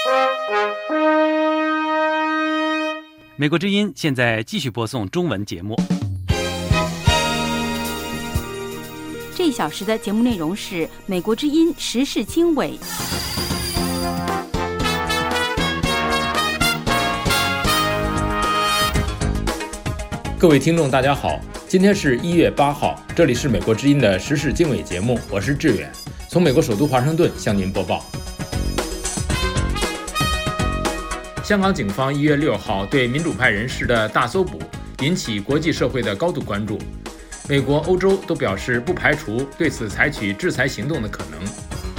美国之音现在继续播送中文节目。 这一小时的节目内容是美国之音时事经纬。 各位听众大家好，今天是1月8号，这里是美国之音的时事经纬节目，我是志远，从美国首都华盛顿向您播报。香港警方1月6号对民主派人士的大搜捕引起国际社会的高度关注，美国、欧洲都表示不排除对此采取制裁行动的可能。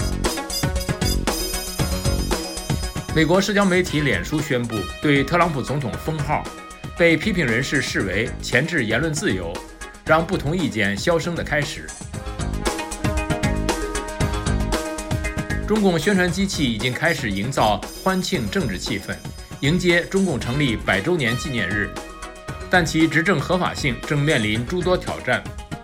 美国社交媒体脸书宣布对特朗普总统封号，被批评人士视为钳制言论自由，让不同意见销声的开始。中共宣传机器已经开始营造欢庆政治气氛，迎接中共成立100周年纪念日，但其执政合法性正面临诸多挑战。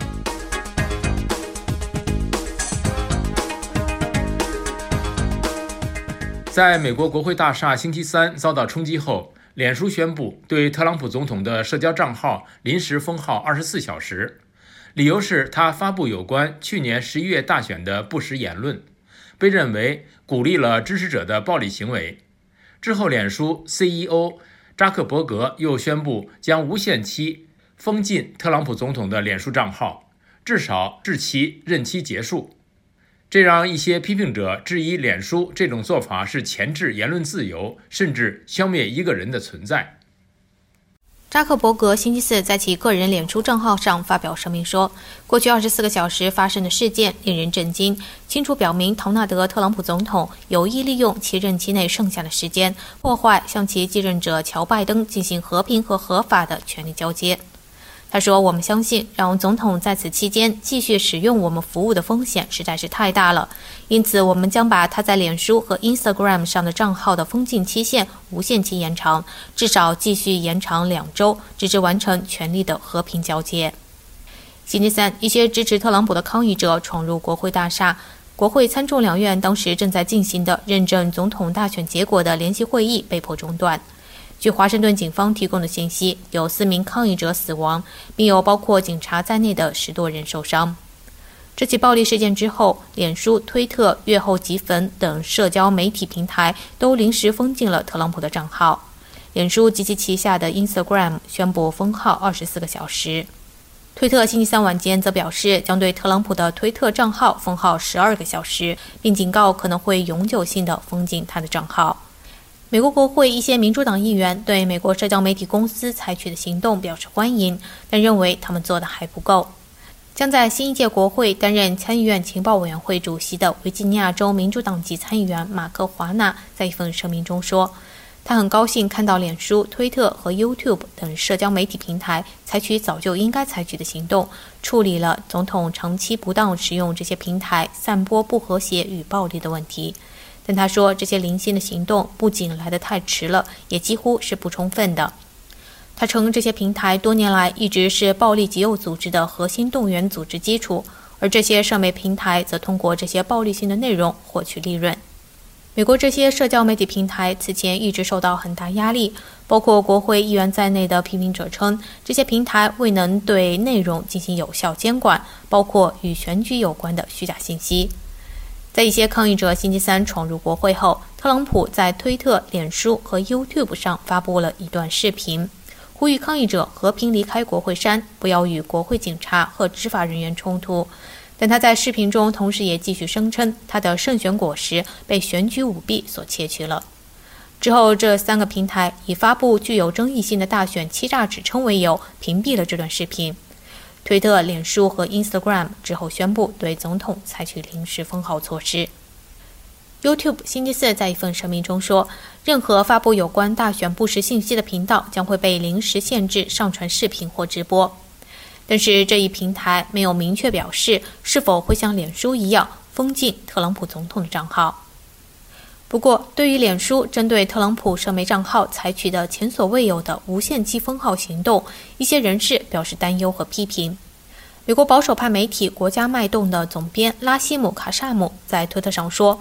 在美国国会大厦星期三遭到冲击后，脸书宣布对特朗普总统的社交账号临时封号24小时，理由是他发布有关去年11月大选的不实言论，被认为鼓励了支持者的暴力行为。之后，脸书 CEO 扎克伯格又宣布将无限期封禁特朗普总统的脸书账号，至少至其任期结束。这让一些批评者质疑脸书这种做法是钳制言论自由，甚至消灭一个人的存在。 扎克伯格星期四在其个人脸书账号上发表声明说，过去24个小时发生的事件令人震惊，清楚表明唐纳德·特朗普总统有意利用其任期内剩下的时间，破坏向其继任者乔·拜登进行和平和合法的权力交接。他说，我们相信让总统在此期间继续使用我们服务的风险实在是太大了，因此我们将把他在脸书和 Instagram 上的账号的封禁期限无限期延长，至少继续延长2周，直至完成权力的和平交接。星期三，一些支持特朗普的抗议者闯入国会大厦，国会参众两院当时正在进行的认证总统大选结果的联席会议被迫中断。据华盛顿警方提供的信息，有4名抗议者死亡，并有包括警察在内的10多人受伤。这起暴力事件之后，脸书、推特、月后即焚等社交媒体平台都临时封禁了特朗普的账号。脸书及其旗下的 Instagram 宣布封号24个小时。推特星期三晚间则表示将对特朗普的推特账号封号12个小时，并警告可能会永久性的封禁他的账号。美国国会一些民主党议员对美国社交媒体公司采取的行动表示欢迎，但认为他们做的还不够。将在新一届国会担任参议院情报委员会主席的维吉尼亚州民主党籍参议员马克·华纳在一份声明中说，他很高兴看到脸书、推特和 YouTube 等社交媒体平台采取早就应该采取的行动，处理了总统长期不当使用这些平台散播不和谐与暴力的问题。但他说，这些零星的行动不仅来得太迟了，也几乎是不充分的。他称，这些平台多年来一直是暴力极右组织的核心动员组织基础，而这些社媒平台则通过这些暴力性的内容获取利润。美国这些社交媒体平台此前一直受到很大压力，包括国会议员在内的批评者称，这些平台未能对内容进行有效监管，包括与选举有关的虚假信息。在一些抗议者星期三闯入国会后，特朗普在推特、脸书和 YouTube 上发布了一段视频，呼吁抗议者和平离开国会山，不要与国会警察和执法人员冲突。但他在视频中同时也继续声称，他的胜选果实被选举舞弊所窃取了。之后，这3个平台以发布具有争议性的大选欺诈指称为由，屏蔽了这段视频。推特、脸书和 Instagram 之后宣布对总统采取临时封号措施。YouTube 星期四在一份声明中说，任何发布有关大选不实信息的频道将会被临时限制上传视频或直播。但是这一平台没有明确表示是否会像脸书一样封禁特朗普总统的账号。不过，对于脸书针对特朗普社媒账号采取的前所未有的无限期封号行动，一些人士表示担忧和批评。美国保守派媒体《国家脉动》的总编拉希姆·卡萨姆在推特上说，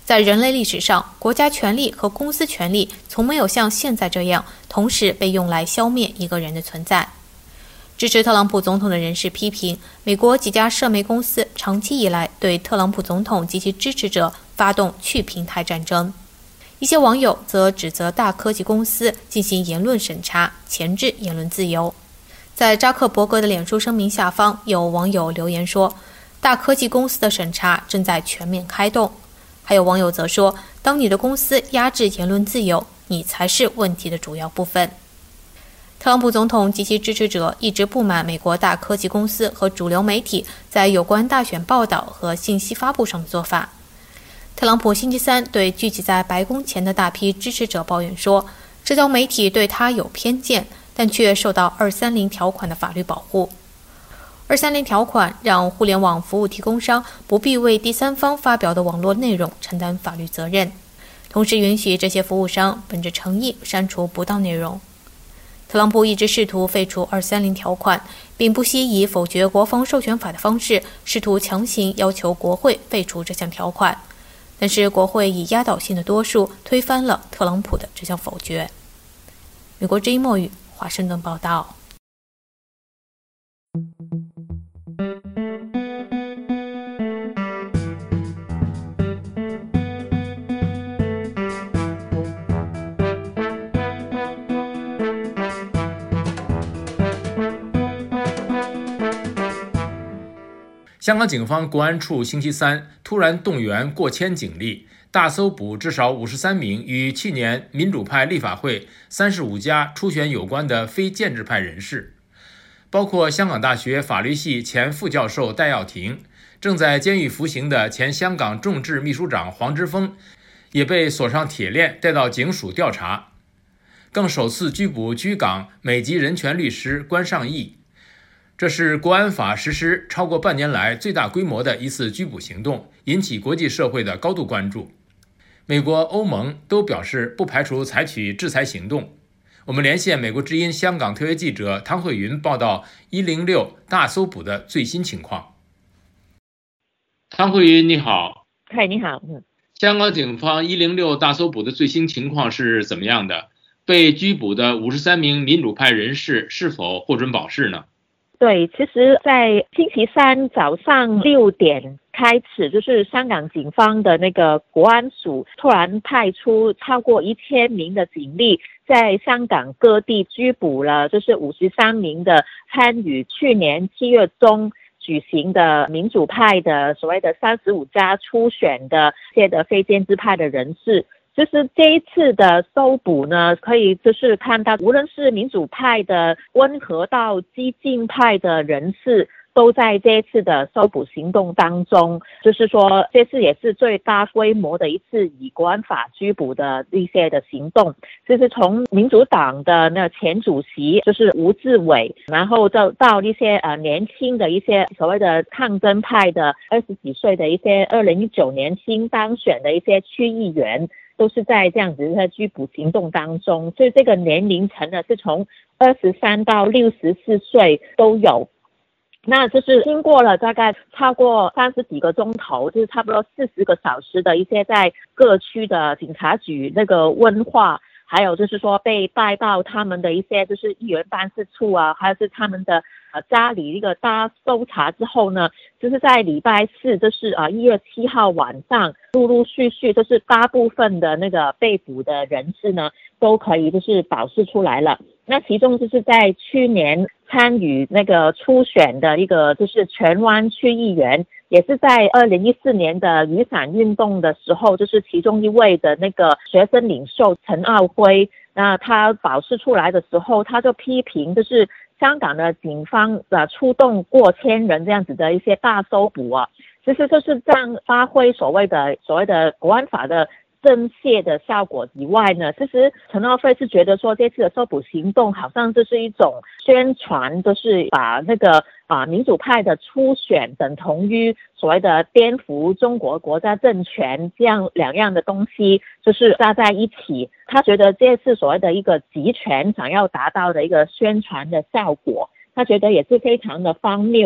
在人类历史上，国家权力和公司权力从没有像现在这样同时被用来消灭一个人的存在。支持特朗普总统的人士批评，美国几家社媒公司长期以来对特朗普总统及其支持者发动去平台战争。一些网友则指责大科技公司进行言论审查，钳制言论自由。在扎克伯格的脸书声明下方，有网友留言说，大科技公司的审查正在全面开动。还有网友则说，当你的公司压制言论自由，你才是问题的主要部分。特朗普总统及其支持者一直不满美国大科技公司和主流媒体在有关大选报道和信息发布上的做法。特朗普星期三对聚集在白宫前的大批支持者抱怨说，这条媒体对他有偏见，但却受到230条款的法律保护。230条款让互联网服务提供商不必为第三方发表的网络内容承担法律责任，同时允许这些服务商本着诚意删除不当内容。特朗普一直试图废除230条款，并不惜以否决国防授权法的方式试图强行要求国会废除这项条款，但是国会以压倒性的多数推翻了特朗普的这项否决。美国之音墨语华盛顿报道。 香港警方国安处星期三突然动员过千警力，大搜捕至少53名与去年民主派立法会35家初选有关的非建制派人士，包括香港大学法律系前副教授戴耀廷，正在监狱服刑的前香港众志秘书长黄之锋也被锁上铁链带到警署调查，更首次拘捕居港美籍人权律师关尚义。这是国安法实施超过半年来最大规模的一次拘捕行动，引起国际社会的高度关注。美国、欧盟都表示不排除采取制裁行动。我们连线美国之音香港特约记者汤慧云报道106大搜捕的最新情况。汤慧云，你好。 嗨，你好。 香港警方106大搜捕的最新情况是怎么样的？被拘捕的53名民主派人士是否获准保释呢？ 对，其实在星期三早上6点开始，就是香港警方的那个国安署突然派出超过1000名的警力，在香港各地拘捕了就是53名的参与去年7月中举行的民主派的所谓的35家初选的这些的非建制派的人士。就是这一次的搜捕呢，可以就是看到无论是民主派的温和到激进派的人士，都在这一次的搜捕行动当中。就是说这次也是最大规模的一次以国安法拘捕的一些的行动，就是从民主党的那前主席就是吴志伟，然后到一些年轻的一些所谓的抗争派的20几岁的一些2019年新当选的一些区议员，都是在这样子的拘捕行动当中，所以这个年龄层呢是从23到64岁都有。那就是经过了大概超过30几个钟头，就是差不多40个小时的一些在各区的警察局那个问话，还有就是说被带到他们的一些就是议员办事处啊，还有是他们的家里一个大搜查之后呢，就是在礼拜四，就是1月7号晚上，陆陆续续就是大部分的那个被捕的人士呢，都可以就是保释出来了。那其中就是在去年参与那个初选的一个就是荃湾区议员，也是在2014年的雨伞运动的时候，就是其中一位的那个学生领袖陈傲辉，那他保释出来的时候，他就批评就是香港的警方出动过千人这样子的一些大搜捕啊，其实就是这样发挥所谓的国安法的政械的效果以外呢，其实陈傲辉是觉得说这次的搜捕行动好像就是一种宣传，就是把那个民主派的初选等同于所谓的颠覆中国国家政权这样两样的东西，就是加在一起。他觉得这次所谓的一个集权想要达到的一个宣传的效果，他觉得也是非常的荒谬。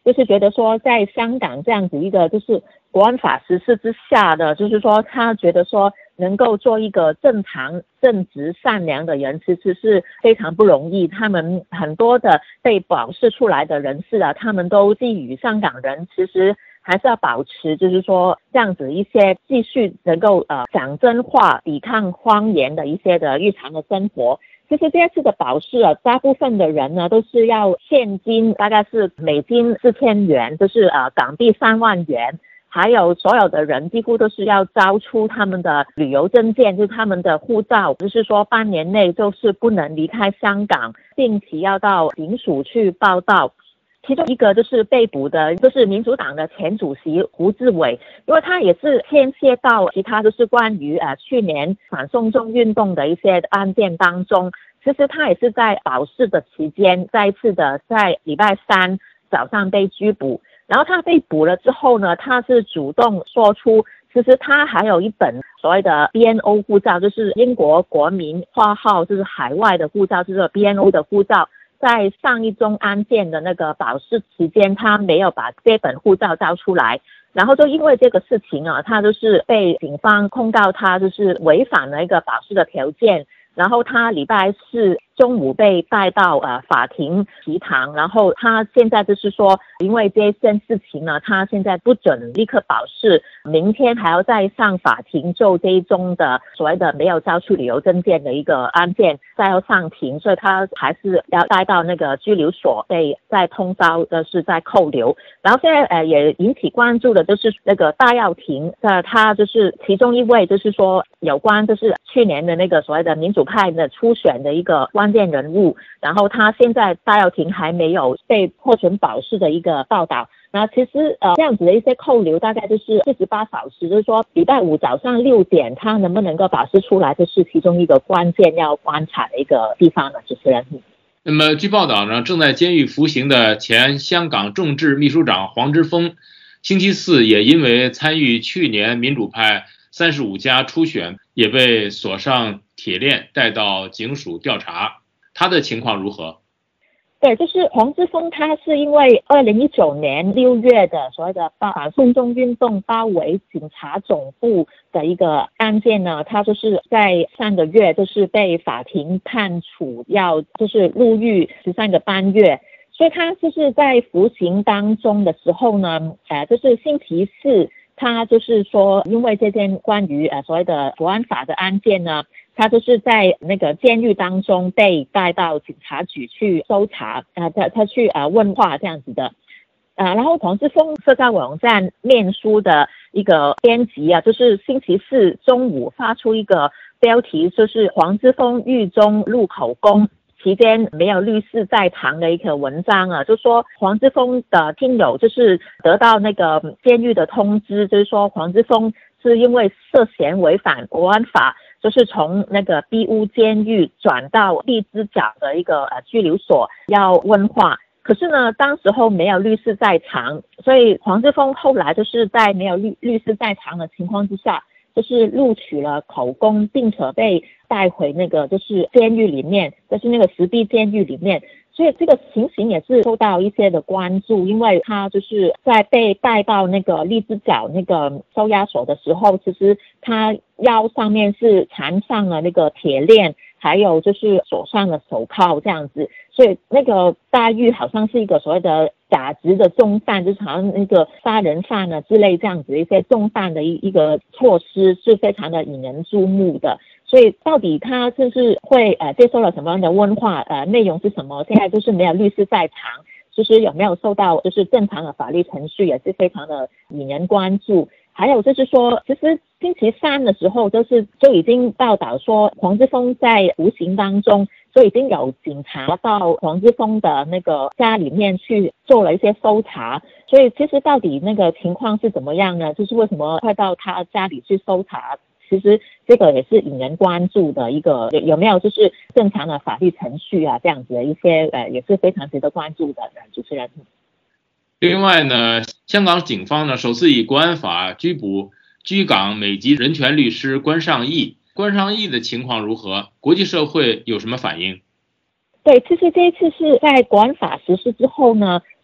就是觉得说在香港这样子一个就是国安法实施之下的，就是说他觉得说能够做一个正常正直善良的人其实是非常不容易。他们很多的被保释出来的人士啊，他们都寄予香港人其实还是要保持就是说这样子一些继续能够讲真话抵抗谎言的一些的日常的生活。其实这次的保释啊，大部分的人呢都是要现金，大概是美金4000元，就是港币3万元，还有所有的人几乎都是要交出他们的旅游证件，就是他们的护照，就是说半年内就是不能离开香港，定期要到警署去报到。其中一个就是被捕的，就是民主党的前主席胡志伟，因为他也是牵涉到其他就是关于去年反送中运动的一些案件当中。其实他也是在保释的期间，再一次的在礼拜3早上被拘捕。然后他被捕了之后呢，他是主动说出，其实他还有一本所谓的 BNO 护照，就是英国国民括号就是海外的护照，就是 BNO 的护照。在上一宗案件的那个保释期间，他没有把这本护照交出来，然后就因为这个事情啊，他就是被警方控告他就是违反了一个保释的条件。然后他礼拜4中午被带到法庭提堂，然后他现在就是说，因为这件事情呢，他现在不准立刻保释，明天还要再上法庭就这一宗的所谓的没有交出旅游证件的一个案件再要上庭，所以他还是要带到那个拘留所被再通宵的是在扣留。然后现在也引起关注的就是那个戴耀廷，他就是其中一位就是说有关就是去年的那个所谓的民主派的初选的一个关键人物，然后他现在戴耀廷还没有被获准保释的一个报道。那其实这样子的一些扣留大概就是48小时，就是说礼拜5早上6点他能不能够保释出来，这是其中一个关键要观察的一个地方呢，主持人。 那么据报道呢，正在监狱服刑的前香港众志秘书长黄之锋，星期4也因为参与去年民主派35家初选，也被锁上铁链带到警署调查。他的情况如何？ 对，就是黄之锋，他是因为2019年6月的所谓的反送中运动包围警察总部的一个案件呢，他就是在上个月就是被法庭判处要就是入狱13个半月，所以他就是在服刑当中的时候呢，就是星期4，他就是说因为这件关于所谓的国安法的案件呢，他就是在那个监狱当中被带到警察局去搜查，他去问话这样子的。然后黄之锋社交网站面书的一个编辑啊，就是星期4中午发出一个标题，就是黄之锋狱中录口供，期间没有律师在场的一个文章啊，就说黄之锋的听友就是得到那个监狱的通知，就是说黄之锋是因为涉嫌违反国安法，就是从那个庇屋监狱转到荔枝角的一个拘留所要问话。可是呢，当时候没有律师在场，所以黄之锋后来就是在没有律师在场的情况之下，就是录取了口供，并且被带回那个就是监狱里面，就是那个石壁监狱里面。所以这个情形也是受到一些的关注，因为他就是在被带到那个荔枝角那个收押所的时候，其实他腰上面是缠上了那个铁链，还有就是手上的手铐这样子，所以那个待遇好像是一个所谓的假值的重犯，就是好像那个杀人犯啊之类这样子一些重犯的一个措施，是非常的引人注目的。所以到底他就是会接受了什么样的问话，内容是什么，现在就是没有律师在场，就是有没有受到就是正常的法律程序，也是非常的引人关注。还有就是说，其实星期3的时候就已经报道说黄之锋在服刑当中，就已经有警察到黄之锋的那个家里面去做了一些搜查。所以其实到底那个情况是怎么样呢？就是为什么会到他家里去搜查，其实这个也是引人关注的一个，有没有就是正常的法律程序啊，这样子的一些也是非常值得关注的。主持人。 另外呢，香港警方呢首次以国安法拘捕居港美籍人权律师关尚义。关尚义的情况如何？国际社会有什么反应？ 对，其实这一次是在国安法实施之后呢，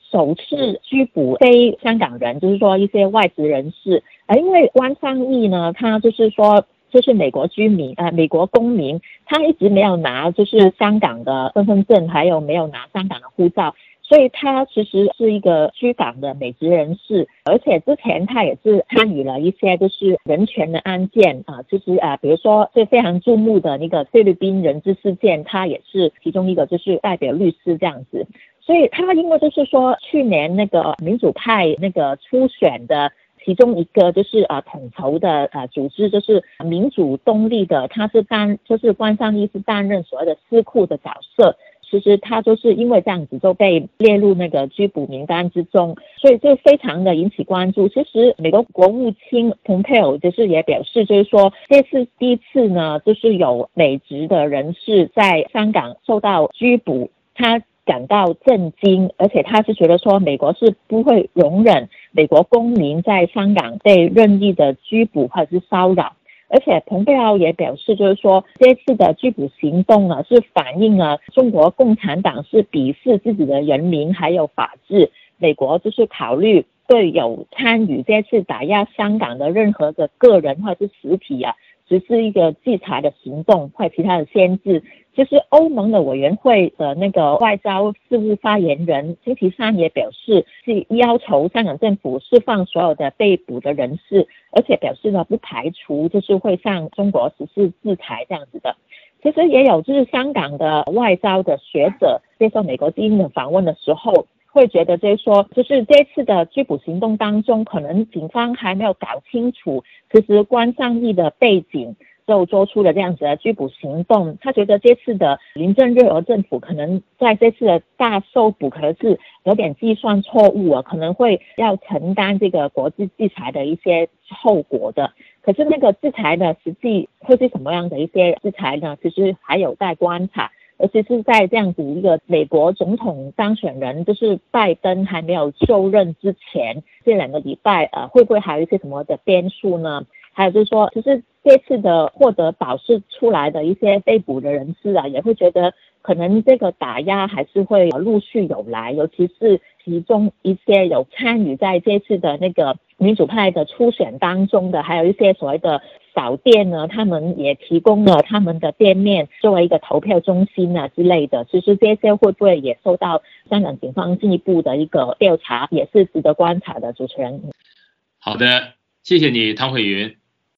首次拘捕非香港人，就是说一些外籍人士。因为关尚义呢，他就是说就是美国居民美国公民，他一直没有拿就是香港的身份证，还有没有拿香港的护照，所以他其实是一个居港的美籍人士，而且之前他也是参与了一些就是人权的案件其实比如说最非常注目的那个菲律宾人质事件，他也是其中一个就是代表律师这样子。所以他因为就是说去年那个民主派那个初选的其中一个就是统筹的组织，就是民主动力的，他是就是关尚义是担任所谓的司库的角色。其实他就是因为这样子就被列入那个拘捕名单之中，所以就非常的引起关注。其实美国国务卿蓬佩奥就是也表示，就是说这是第一次呢，就是有美籍的人士在香港受到拘捕，他感到震惊，而且他是觉得说美国是不会容忍美国公民在香港被任意的拘捕或者是骚扰。而且蓬佩奥也表示，就是说这次的拘捕行动呢，是反映了中国共产党是鄙视自己的人民还有法治。美国就是考虑对有参与这次打压香港的任何的个人或者是实体实施一个制裁的行动或其他的限制。其实欧盟的委员会的那个外交事务发言人星期三也表示，是要求香港政府释放所有的被捕的人士，而且表示呢不排除就是会向中国实施制裁这样子的。其实也有就是香港的外交的学者接受美国之音的访问的时候，会觉得就是说，就是这次的拘捕行动当中，可能警方还没有搞清楚其实关尚义的背景，就做出了这样子的拘捕行动。他觉得这次的林郑月娥政府可能在这次的大搜捕可能是有点计算错误可能会要承担这个国际制裁的一些后果的。可是那个制裁呢，实际会是什么样的一些制裁呢？其实还有待观察。而且是在这样子一个美国总统当选人就是拜登还没有就任之前，这2个礼拜会不会还有一些什么的变数呢？还有就是说，就是这次的获得保释出来的一些被捕的人士也会觉得可能这个打压还是会陆续有来，尤其是其中一些有参与在这次的那个民主派的初选当中的，还有一些所谓的小店呢，他们也提供了他们的店面作为一个投票中心之类的。其实这些会不会也受到香港警方进一步的一个调查，也是值得观察的。主持人， 好的，谢谢你汤慧云。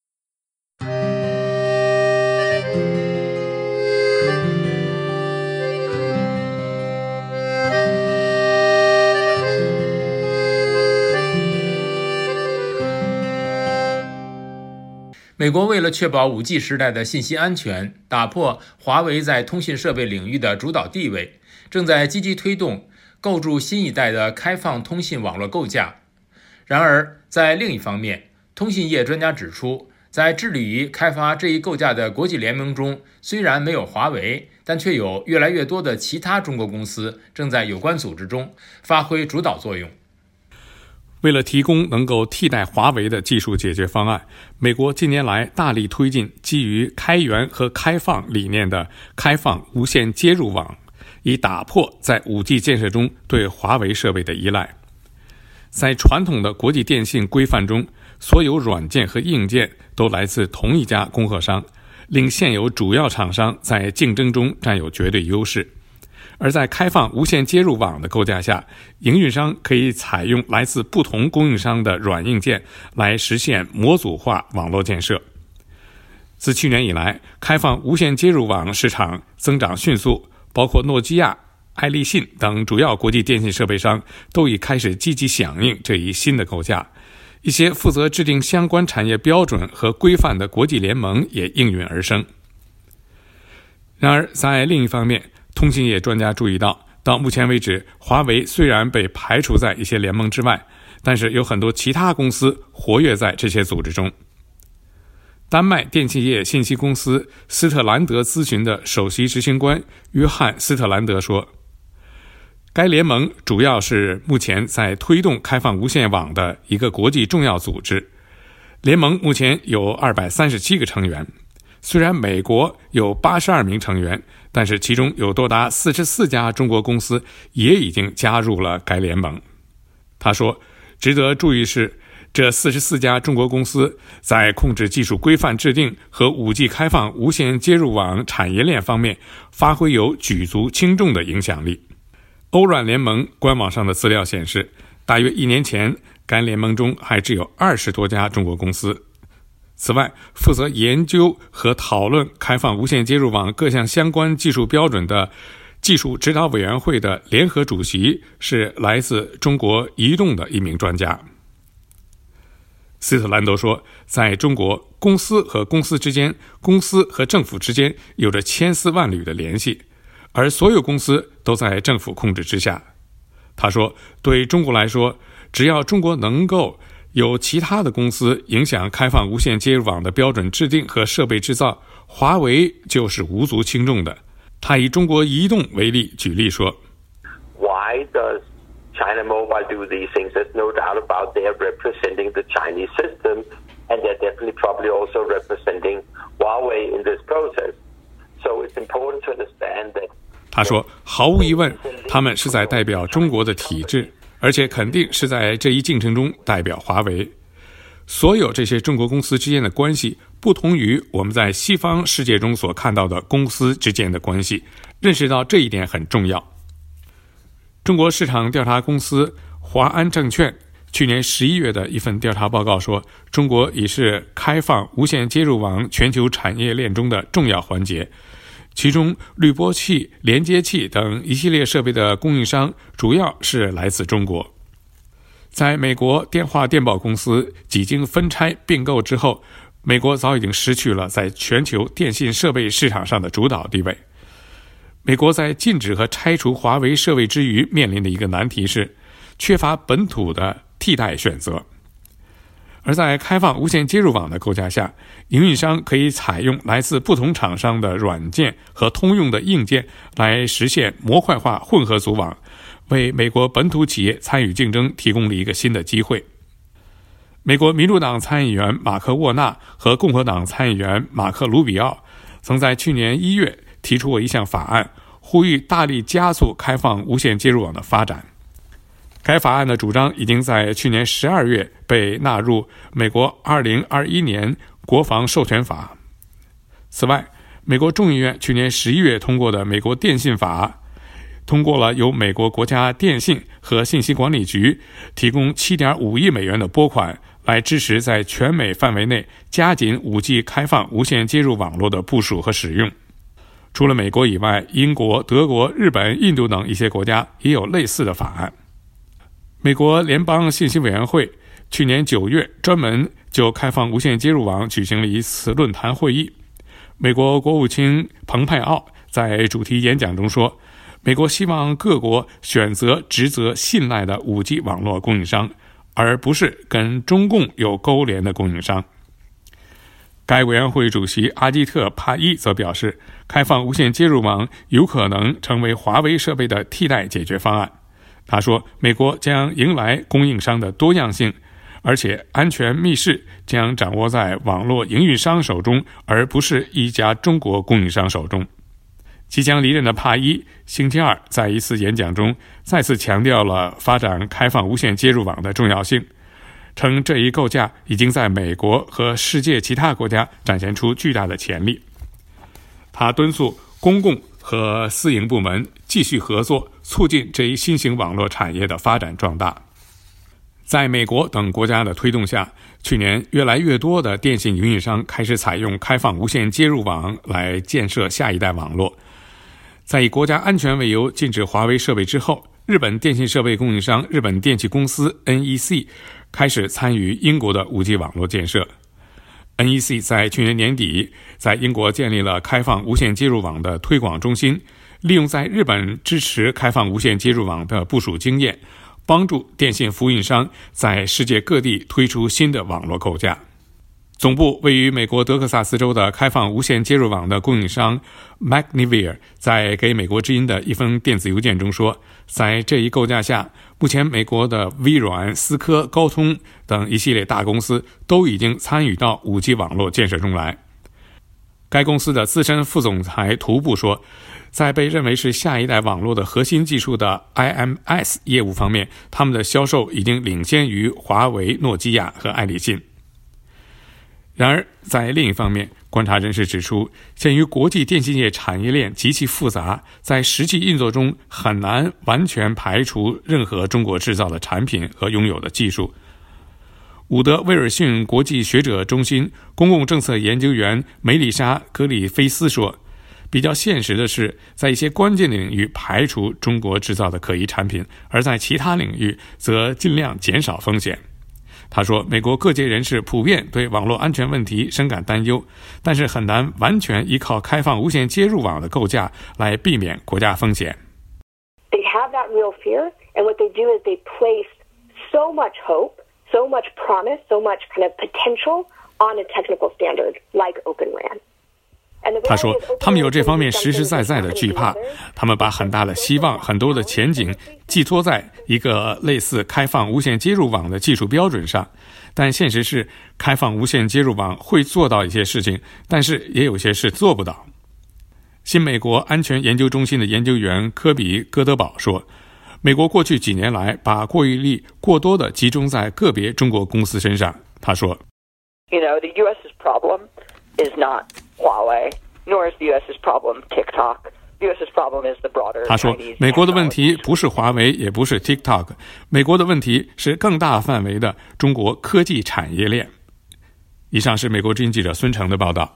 美国为了确保 5G 时代的信息安全，打破华为在通信设备领域的主导地位，正在积极推动构筑新一代的开放通信网络构架。然而，在另一方面，通信业专家指出，在致力于开发这一构架的国际联盟中，虽然没有华为，但却有越来越多的其他中国公司正在有关组织中发挥主导作用。 为了提供能够替代华为的技术解决方案，美国近年来大力推进基于开源和开放理念的开放无线接入网，以打破在 5G 建设中对华为设备的依赖。在传统的国际电信规范中，所有软件和硬件都来自同一家供货商，令现有主要厂商在竞争中占有绝对优势。而在开放无线接入网的构架下，营运商可以采用来自不同供应商的软硬件来实现模组化网络建设。自去年以来，开放无线接入网市场增长迅速，包括诺基亚、爱立信等主要国际电信设备商都已开始积极响应这一新的构架。一些负责制定相关产业标准和规范的国际联盟也应运而生。然而，在另一方面，通信业专家注意到，到目前为止，华为虽然被排除在一些联盟之外，但是有很多其他公司活跃在这些组织中。丹麦电气业信息公司斯特兰德咨询的首席执行官约翰·斯特兰德说，该联盟主要是目前在推动开放无线网的一个国际重要组织。联盟目前有237个成员， 虽然美国有82名成员，但是其中有多达44家中国公司也已经加入了该联盟。他说，值得注意是，这44家中国公司在控制技术规范制定和 5G 开放无线接入网产业链方面发挥有举足轻重的影响力。欧软联盟官网上的资料显示，大约1年前，该联盟中还只有20多家中国公司。此外，负责研究和讨论开放无线接入网各项相关技术标准的技术指导委员会的联合主席是来自中国移动的一名专家。斯特兰多说，在中国，公司和公司之间，公司和政府之间有着千丝万缕的联系，而所有公司都在政府控制之下。他说，对中国来说，只要中国能够有其他的公司影响开放无线接入网的标准制定和设备制造，华为就是无足轻重的。他以中国移动为例举例说， Why does China Mobile do these things? There's no doubt about they're representing the Chinese system, and they're definitely probably also representing Huawei in this process. So it's important to understand that. 他说，毫无疑问，他们是在代表中国的体制，而且肯定是在这一进程中代表华为。所有这些中国公司之间的关系不同于我们在西方世界中所看到的公司之间的关系，认识到这一点很重要。中国市场调查公司华安证券去年11月的一份调查报告说，中国已是开放无线接入网全球产业链中的重要环节，其中滤波器、连接器等一系列设备的供应商主要是来自中国。在美国电话电报公司几经分拆并购之后，美国早已经失去了在全球电信设备市场上的主导地位。美国在禁止和拆除华为设备之余面临的一个难题是缺乏本土的替代选择。而在开放无线接入网的构架下，营运商可以采用来自不同厂商的软件和通用的硬件来实现模块化混合组网，为美国本土企业参与竞争提供了一个新的机会。美国民主党参议员马克·沃纳和共和党参议员马克·卢比奥曾在去年1月提出过一项法案，呼吁大力加速开放无线接入网的发展。该法案的主张已经在去年12月被纳入美国2021年国防授权法。此外，美国众议院去年11月通过的美国电信法通过了由美国国家电信和信息管理局提供7.5亿美元的拨款，来支持在全美范围内加紧 5G 开放无线接入网络的部署和使用。除了美国以外，英国、德国、日本、印度等一些国家也有类似的法案。美国联邦信息委员会去年9月专门就开放无线接入网举行了一次论坛会议。美国国务卿蓬佩奥在主题演讲中说，美国希望各国选择职责信赖的 5G 网络供应商，而不是跟中共有勾连的供应商。该委员会主席阿基特·帕伊则表示，开放无线接入网有可能成为华为设备的替代解决方案。他说，美国将迎来供应商的多样性，而且安全密室将掌握在网络营运商手中，而不是一家中国供应商手中。即将离任的帕伊星期二在一次演讲中再次强调了发展开放无线接入网的重要性，称这一构架已经在美国和世界其他国家展现出巨大的潜力。他敦促公共和私营部门继续合作，促进这一新型网络产业的发展壮大。在美国等国家的推动下，去年越来越多的电信运营商开始采用开放无线接入网来建设下一代网络。在以国家安全为由禁止华为设备之后，日本电信设备供应商日本电气公司 NEC 开始参与英国的 5G 网络建设。NEC 在去年年底在英国建立了开放无线接入网的推广中心，利用在日本支持开放无线接入网的部署经验，帮助电信服务商在世界各地推出新的网络构架。总部位于美国德克萨斯州的开放无线接入网的供应商 Magnivia 在给美国之音的一封电子邮件中说，在这一构架下，目前美国的微软、思科、高通等一系列大公司都已经参与到 5G 网络建设中来。 该公司的资深副总裁图布说，在被认为是下一代网络的核心技术的 IMS 业务方面，他们的销售已经领先于华为、诺基亚和爱立信。然而，在另一方面，观察人士指出，鉴于国际电信业产业链极其复杂，在实际运作中很难完全排除任何中国制造的产品和拥有的技术。伍德威尔逊国际学者中心公共政策研究员梅丽莎·格里菲斯说，比较现实的是，在一些关键领域排除中国制造的可疑产品，而在其他领域则尽量减少风险。他说，美国各界人士普遍对网络安全问题深感担忧，但是很难完全依靠开放无线接入网的构架来避免国家风险。 They have that real fear, and what they do is they place so much hope, so much promise, so much kind of potential on a technical standard like Open RAN. 他说，他们有这方面实实在在的惧怕，他们把很大的希望、很多的前景寄托在一个类似开放无线接入网的技术标准上。但现实是，开放无线接入网会做到一些事情，但是也有些事做不到。新美国安全研究中心的研究员科比·戈德堡说，美国过去几年来把过滤力过多地集中在个别中国公司身上。他说 the U.S.'s problem is not Huawei, nor is the U.S.'s problem TikTok. The U.S.'s problem is the broader Chinese. 他说，美国的问题不是华为，也不是 TikTok， 美国的问题是更大范围的中国科技产业链。以上是美国之音记者孙成的报道。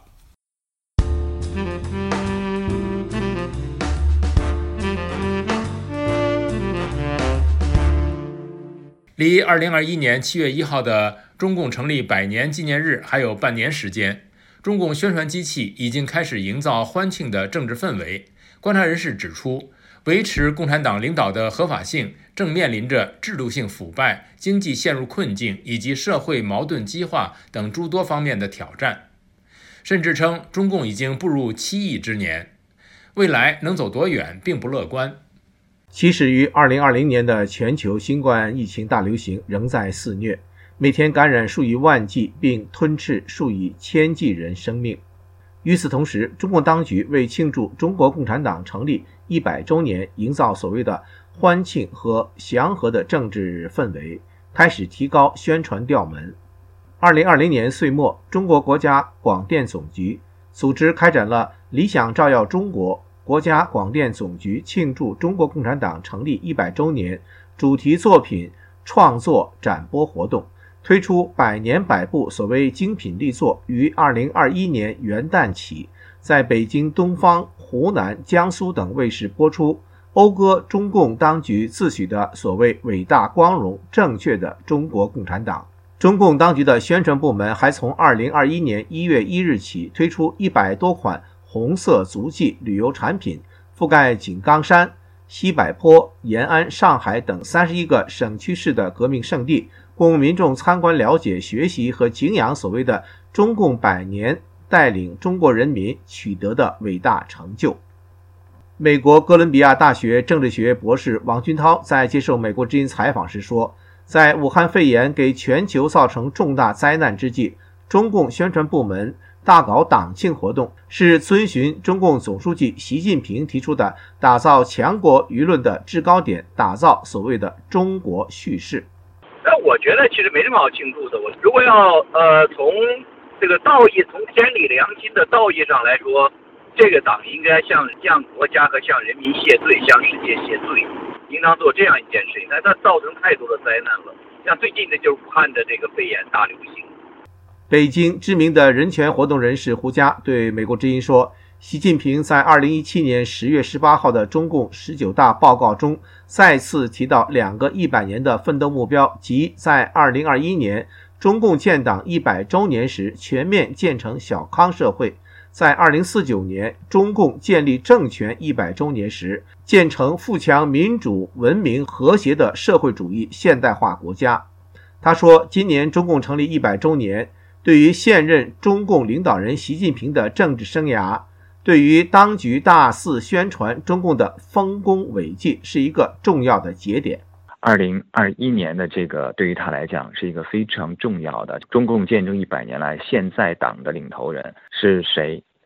离2021年7月1号的中共成立100年纪念日还有半年时间，中共宣传机器已经开始营造欢庆的政治氛围。观察人士指出，维持共产党领导的合法性正面临着制度性腐败、经济陷入困境以及社会矛盾激化等诸多方面的挑战。甚至称中共已经步入7亿之年，未来能走多远并不乐观。 起始于2020年的全球新冠疫情大流行仍在肆虐，每天感染数以万计，并吞噬数以千计人生命。与此同时，中共当局为庆祝中国共产党成立100周年，营造所谓的欢庆和祥和的政治氛围，开始提高宣传调门。2020年岁末，中国国家广电总局组织开展了理想照耀中国国家广电总局庆祝中国共产党成立100周年主题作品创作展播活动，推出百年百部所谓精品力作，于2021年元旦起在北京、东方、湖南、江苏等卫视播出，讴歌中共当局自诩的所谓伟大、光荣、正确的中国共产党。中共当局的宣传部门还从2021年1月1日起推出100多款红色足迹旅游产品，覆盖井冈山、西柏坡、延安、上海等31个省区市的革命圣地，供民众参观了解、学习和敬仰所谓的中共100年带领中国人民取得的伟大成就。美国哥伦比亚大学政治学博士王军涛在接受美国之音采访时说，在武汉肺炎给全球造成重大灾难之际，中共宣传部门大搞党庆活动，是遵循中共总书记习近平提出的打造强国舆论的制高点，打造所谓的中国叙事。 那我觉得其实没什么好庆祝的。我如果要从这个道义、从天理良心的道义上来说，这个党应该向国家和向人民谢罪，向世界谢罪，应当做这样一件事情。但它造成太多的灾难了，像最近的就是武汉的这个肺炎大流行。 北京知名的人权活动人士胡佳对美国之音说，习近平在2017年10月18号的中共19大报告中再次提到2个100年的奋斗目标，即在2021年中共建党100周年时全面建成小康社会，在2049年中共建立政权100周年时建成富强民主、文明、和谐的社会主义现代化国家。他说，今年中共成立100周年对于现任中共领导人习近平的政治生涯，对于当局大肆宣传中共的丰功伟绩是一个重要的节点。 2021年的这个对于他来讲是一个非常重要的，中共建政100年来现在党的领头人是谁，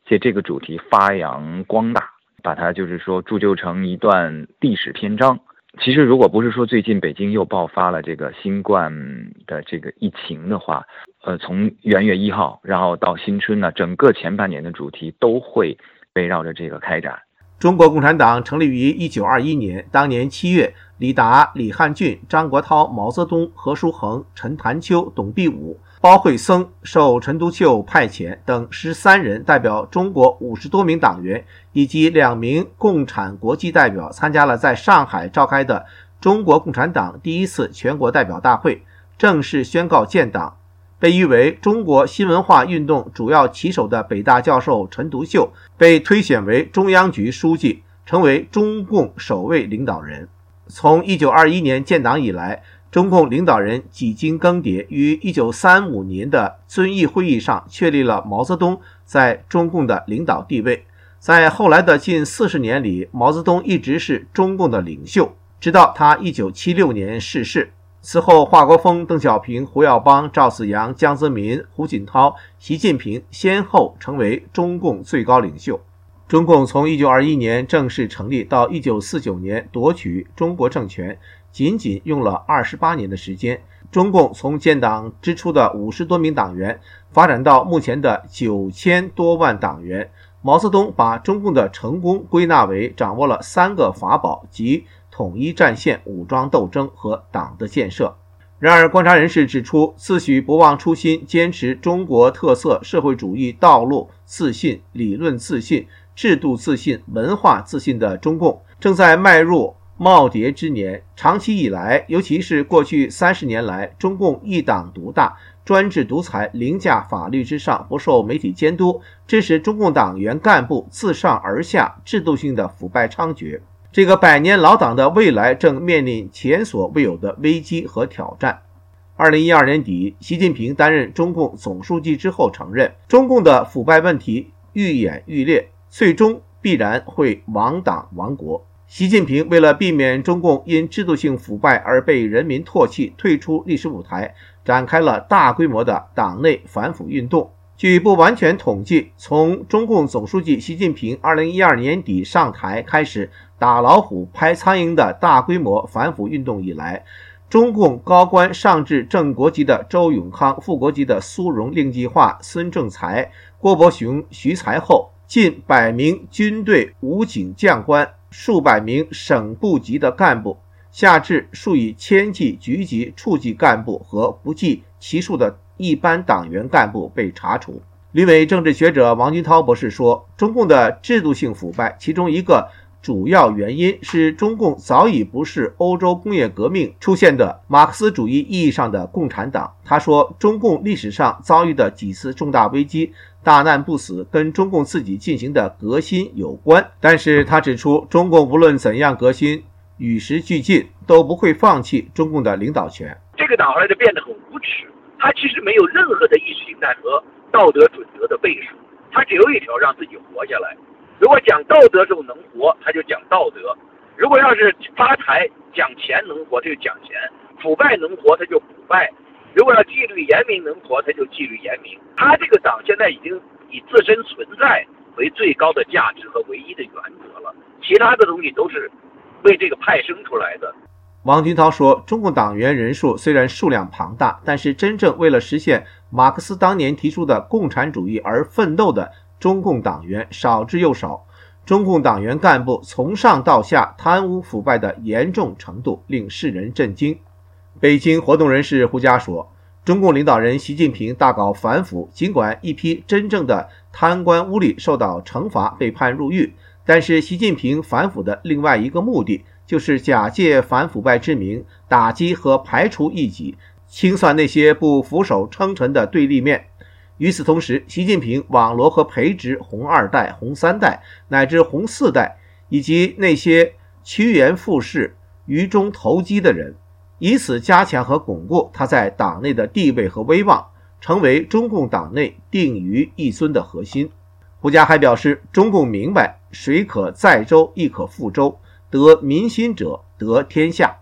借这个主题发扬光大，把它就是说铸就成一段历史篇章。其实如果不是说最近北京又爆发了这个新冠的这个疫情的话，从元月1号然后到新春呢，整个前半年的主题都会围绕着这个开展。 中国共产党成立于1921年，当年7月，李达、李汉俊、张国焘、毛泽东、何叔衡、陈潭秋、董必武、包惠僧受陈独秀派遣等13人代表中国50多名党员以及2名共产国际代表参加了在上海召开的中国共产党第一次全国代表大会，正式宣告建党。被誉为中国新文化运动主要旗手的北大教授陈独秀被推选为中央局书记，成为中共首位领导人。从1921年建党以来，中共领导人几经更迭，于1935年的遵义会议上确立了毛泽东在中共的领导地位。在后来的近40年里，毛泽东一直是中共的领袖，直到他1976年逝世。此后，华国锋、邓小平、胡耀邦、赵紫阳、江泽民、胡锦涛、习近平先后成为中共最高领袖。中共从1921年正式成立到1949年夺取中国政权，仅仅用了28年的时间。中共从建党之初的50多名党员发展到目前的9000多万党员。毛泽东把中共的成功归纳为掌握了3个法宝，即统一战线、武装斗争和党的建设。然而，观察人士指出，自诩不忘初心、坚持中国特色社会主义道路自信、理论自信、制度自信、文化自信的中共，正在迈入耄耋之年。长期以来，尤其是过去30年来，中共一党独大、专制独裁，凌驾法律之上，不受媒体监督，致使中共党员干部自上而下制度性的腐败猖獗。这个百年老党的未来正面临前所未有的危机和挑战。2012年底，习近平担任中共总书记之后承认，中共的腐败问题愈演愈烈，最终必然会亡党亡国。习近平为了避免中共因制度性腐败而被人民唾弃，退出历史舞台，展开了大规模的党内反腐运动。据不完全统计，从中共总书记习近平2012年底上台开始打老虎拍苍蝇的大规模反腐运动以来，中共高官上至正国级的周永康、副国级的苏荣、令计划、孙政才、郭伯雄、徐才厚，近100名军队武警将官、数百名省部级的干部，下至数以千计局级、处级干部和不计其数的一般党员干部被查处。旅美政治学者王军涛博士说，中共的制度性腐败，其中一个主要原因是中共早已不是欧洲工业革命出现的马克思主义意义上的共产党。他说，中共历史上遭遇的几次重大危机、大难不死，跟中共自己进行的革新有关。但是他指出，中共无论怎样革新，与时俱进，都不会放弃中共的领导权。 这个党后来就变得很无耻，他其实没有任何的意识形态和道德准则的背书，他只有一条，让自己活下来。如果讲道德时候能活，他就讲道德；如果要是发财讲钱能活，他就讲钱；腐败能活，他就腐败；如果要纪律严明能活，他就纪律严明。他这个党现在已经以自身存在为最高的价值和唯一的原则了，其他的东西都是为这个派生出来的。 王军涛说，中共党员人数虽然数量庞大，但是真正为了实现马克思当年提出的共产主义而奋斗的中共党员少之又少。中共党员干部从上到下贪污腐败的严重程度令世人震惊。北京活动人士胡佳说，中共领导人习近平大搞反腐，尽管一批真正的贪官污吏受到惩罚被判入狱，但是习近平反腐的另外一个目的就是假借反腐败之名，打击和排除异己，清算那些不俯首称臣的对立面。与此同时，习近平网罗和培植红2代、红3代乃至红4代，以及那些趋炎附势、愚忠投机的人，以此加强和巩固他在党内的地位和威望，成为中共党内定于一尊的核心。胡佳还表示，中共明白水可载舟亦可覆舟，得民心者得天下。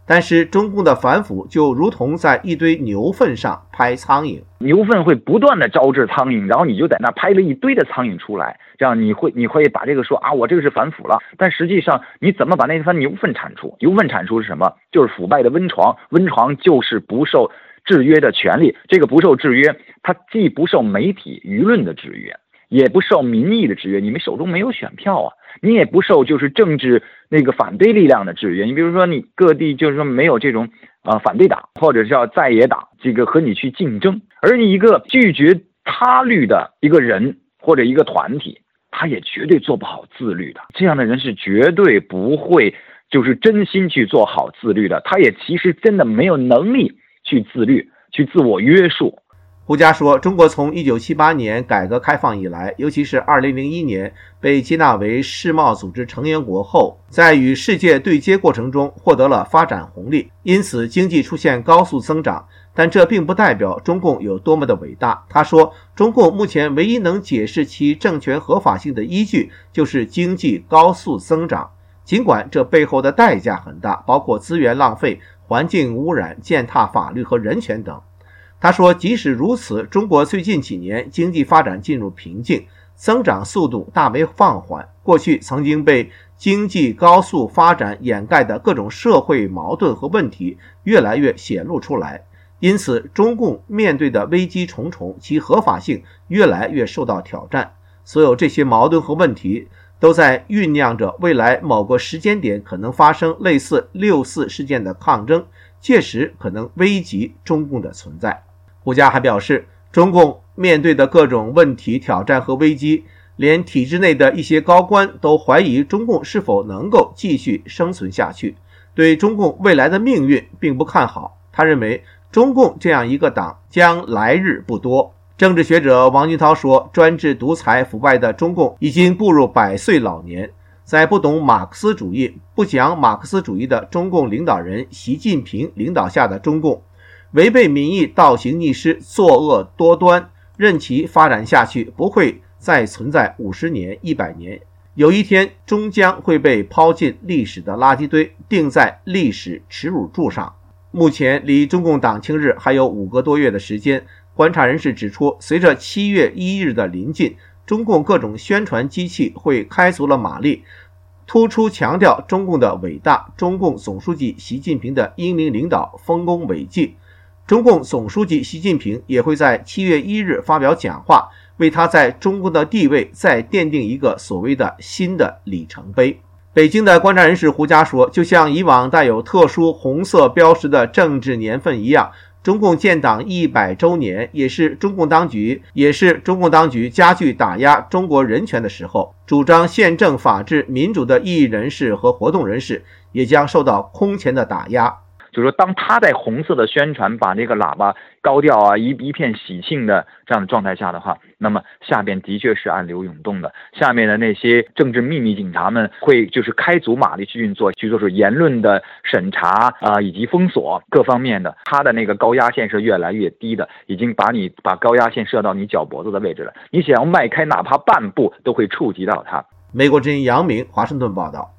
但是中共的反腐就如同在一堆牛粪上拍苍蝇， 牛粪会不断的招致苍蝇，然后你就在那拍了一堆的苍蝇出来，这样你会把这个说啊，我这个是反腐了，但实际上你怎么把那番牛粪铲除？牛粪铲除是什么？就是腐败的温床，温床就是不受制约的权利，这个不受制约，它既不受媒体舆论的制约，也不受民意的制约，你们手中没有选票啊，你也不受就是政治那个反对力量的制约。你比如说你各地就是说没有这种反对党或者叫在野党这个和你去竞争，而你一个拒绝他律的一个人或者一个团体，他也绝对做不好自律的。这样的人是绝对不会就是真心去做好自律的，他也其实真的没有能力去自律去自我约束。 胡佳说，中国从1978年改革开放以来，尤其是2001年被接纳为世贸组织成员国后，在与世界对接过程中获得了发展红利，因此经济出现高速增长，但这并不代表中共有多么的伟大。他说，中共目前唯一能解释其政权合法性的依据就是经济高速增长，尽管这背后的代价很大，包括资源浪费、环境污染、践踏法律和人权等。他说，即使如此，中国最近几年经济发展进入瓶颈，增长速度大为放缓，过去曾经被经济高速发展掩盖的各种社会矛盾和问题越来越显露出来，因此中共面对的危机重重，其合法性越来越受到挑战。所有这些矛盾和问题都在酝酿着未来某个时间点可能发生类似6·4事件的抗争，届时可能危及中共的存在。胡佳还表示，中共面对的各种问题、挑战和危机，连体制内的一些高官都怀疑中共是否能够继续生存下去，对中共未来的命运并不看好。他认为中共这样一个党将来日不多。政治学者王军涛说，专制独裁腐败的中共已经步入100岁老年，在不懂马克思主义、不讲马克思主义的中共领导人习近平领导下的中共，违背民意、倒行逆施、作恶多端，任其发展下去，不会再存在50年、100年，有一天终将会被抛进历史的垃圾堆，钉在历史耻辱柱上。目前离中共党庆日还有5个多月的时间，观察人士指出，随着7月1日的临近，中共各种宣传机器会开足了马力，突出强调中共的伟大，中共总书记习近平的英明领导、丰功伟绩。中共总书记习近平也会在7月1日发表讲话，为他在中共的地位再奠定一个所谓的新的里程碑。北京的观察人士胡佳说，就像以往带有特殊红色标识的政治年份一样，中共建党100周年也是中共当局加剧打压中国人权的时候，主张宪政法治民主的异议人士和活动人士也将受到空前的打压。 就是说当他在红色的宣传把这个喇叭高调啊一片喜庆的这样的状态下的话，那么下边的确是暗流涌动的，下面的那些政治秘密警察们会就是开足马力去运作，去做出言论的审查以及封锁各方面的，他的那个高压线是越来越低的，已经把高压线射到你脚脖子的位置了，你想要迈开哪怕半步都会触及到它。 美国之音杨明华盛顿报道。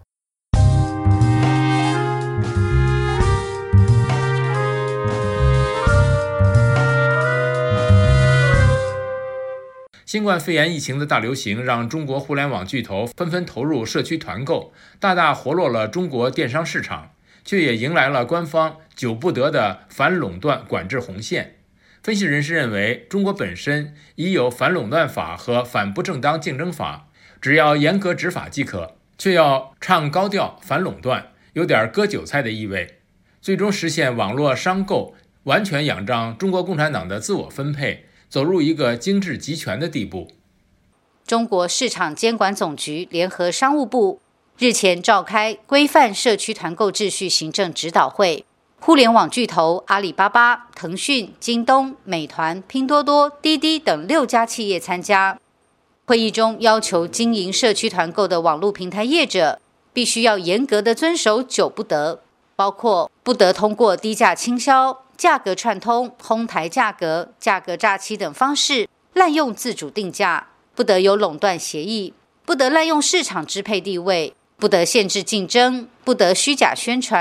新冠肺炎疫情的大流行让中国互联网巨头纷纷投入社区团购，大大活络了中国电商市场，却也迎来了官方久不得的反垄断管制红线。分析人士认为，中国本身已有反垄断法和反不正当竞争法，只要严格执法即可，却要唱高调反垄断，有点割韭菜的意味，最终实现网络商购完全仰仗中国共产党的自我分配，走入一个精致集权的地步。 中国市场监管总局联合商务部日前召开规范社区团购秩序行政指导会，互联网巨头阿里巴巴、腾讯、京东、美团、拼多多、滴滴等6家企业参加。会议中要求经营社区团购的网络平台业者必须要严格地遵守9不得，包括不得通过低价倾销、价格串通、哄抬价格、价格诈欺等方式滥用自主定价，不得有垄断协议，不得滥用市场支配地位，不得限制竞争，不得虚假宣传，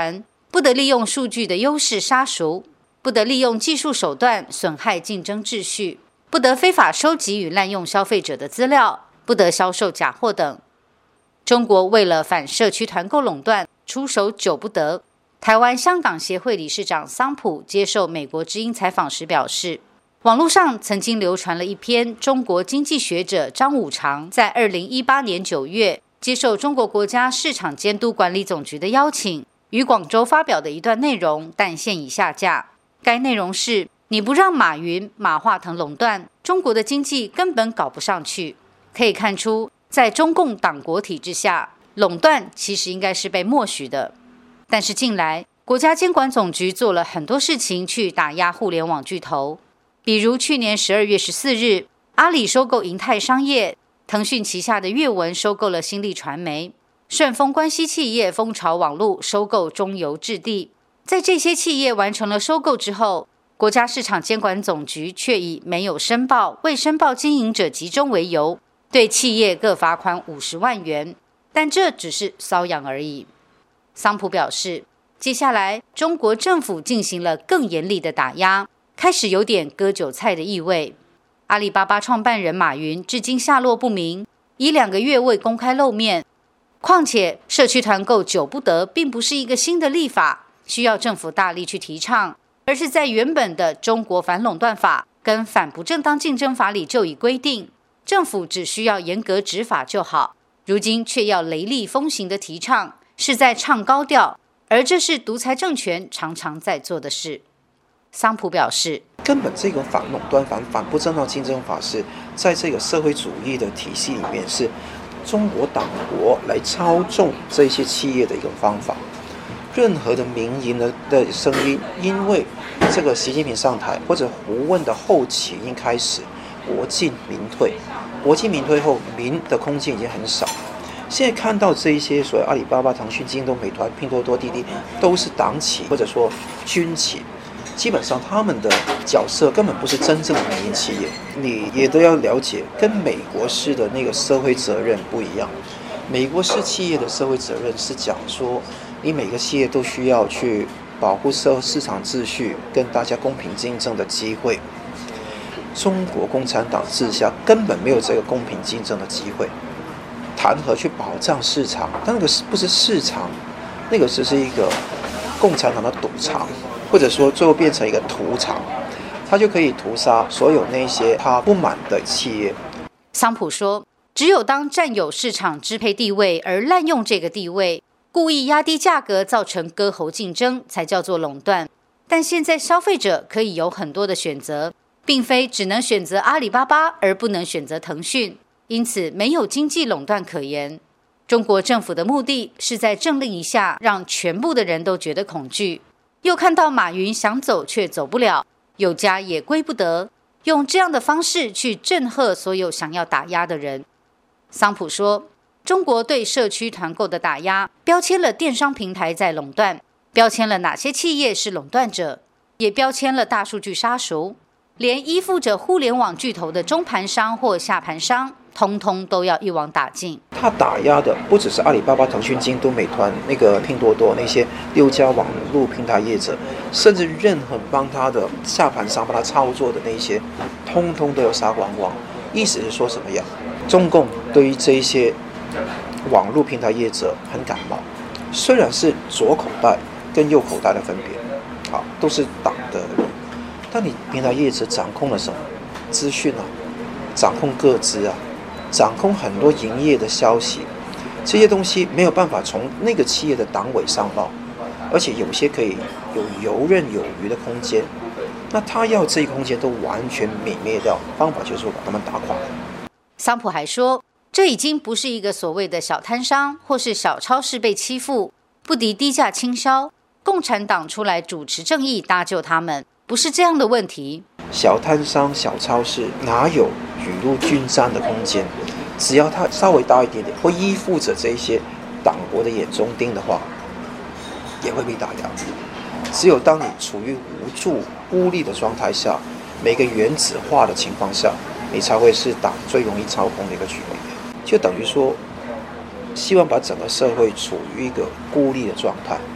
不得利用数据的优势杀熟，不得利用技术手段损害竞争秩序，不得非法收集与滥用消费者的资料，不得销售假货等。中国为了反社区团购垄断，出手久不得。台湾香港协会理事长桑普接受美国之音采访时表示，网络上曾经流传了一篇中国经济学者张五常在2018年9月接受中国国家市场监督管理总局的邀请，于广州发表的一段内容，但现已下架。该内容是：你不让马云、马化腾垄断，中国的经济根本搞不上去。可以看出，在中共党国体制下，垄断其实应该是被默许的。但是近来，国家监管总局做了很多事情去打压互联网巨头，比如去年12月14日，阿里收购银泰商业，腾讯旗下的阅文收购了新力传媒，顺丰关系企业蜂巢网络收购中邮置地。在这些企业完成了收购之后，国家市场监管总局却以没有申报、未申报经营者集中为由，对企业各罚款50万元，但这只是瘙痒而已。桑普表示，接下来中国政府进行了更严厉的打压，开始有点割韭菜的意味。阿里巴巴创办人马云至今下落不明，已2个月未公开露面。况且社区团购久不得并不是一个新的立法，需要政府大力去提倡，而是在原本的中国反垄断法跟反不正当竞争法里就已规定，政府只需要严格执法就好，如今却要雷厉风行的提倡，是在唱高调，而这是独裁政权常常在做的事。桑普表示， 根本这个反垄断法、反不正当竞争法是在这个社会主义的体系里面，是中国党国来操纵这些企业的一个方法。任何的民营的声音，因为这个习近平上台或者胡温的后期已经开始国进民退，国进民退后，民的空间已经很少。现在看到这一些所谓阿里巴巴、腾讯、京东、美团、拼多多、滴滴，都是党企或者说军企，基本上他们的角色根本不是真正的民营企业。你也都要了解，跟美国式的那个社会责任不一样。美国式企业的社会责任是讲说，你每个企业都需要去保护市场秩序，跟大家公平竞争的机会。中国共产党治下根本没有这个公平竞争的机会。谈何去保障市场？但那个不是市场，那个只是一个共产党的赌场，或者说最后变成一个屠场，他就可以屠杀所有那些他不满的企业。 桑普说，只有当占有市场支配地位而滥用这个地位，故意压低价格造成割喉竞争，才叫做垄断。但现在消费者可以有很多的选择，并非只能选择阿里巴巴而不能选择腾讯。因此没有经济垄断可言。中国政府的目的是在政令一下让全部的人都觉得恐惧，又看到马云想走却走不了，有家也归不得，用这样的方式去震慑所有想要打压的人。桑普说，中国对社区团购的打压标签了电商平台在垄断，标签了哪些企业是垄断者，也标签了大数据杀熟，连依附着互联网巨头的中盘商或下盘商通通都要一网打尽。 他打压的不只是阿里巴巴、腾讯、京东、美团、那个拼多多那些6家网络平台业者，甚至任何帮他的下盘商帮他操作的那些，通通都要杀光光。意思是说什么呀？中共对于这一些网络平台业者很感冒，虽然是左口袋跟右口袋的分别，好，都是党的人，但你平台业者掌控了什么？资讯啊，掌控个资啊，掌控很多营业的消息，这些东西没有办法从那个企业的党委上报，而且有些可以有游刃有余的空间。那他要这一空间都完全泯灭掉，方法就是把他们打垮。 桑普还说，这已经不是一个所谓的小摊商或是小超市被欺负，不敌低价倾销，共产党出来主持正义搭救他们，不是这样的问题。 小摊商、小超市哪有雨露均沾的空间？只要它稍微大一点点，会依附着这些党国的眼中钉的话，也会被打压。只有当你处于无助、孤立的状态下，每个原子化的情况下，你才会是党最容易操控的一个局面。就等于说，希望把整个社会处于一个孤立的状态，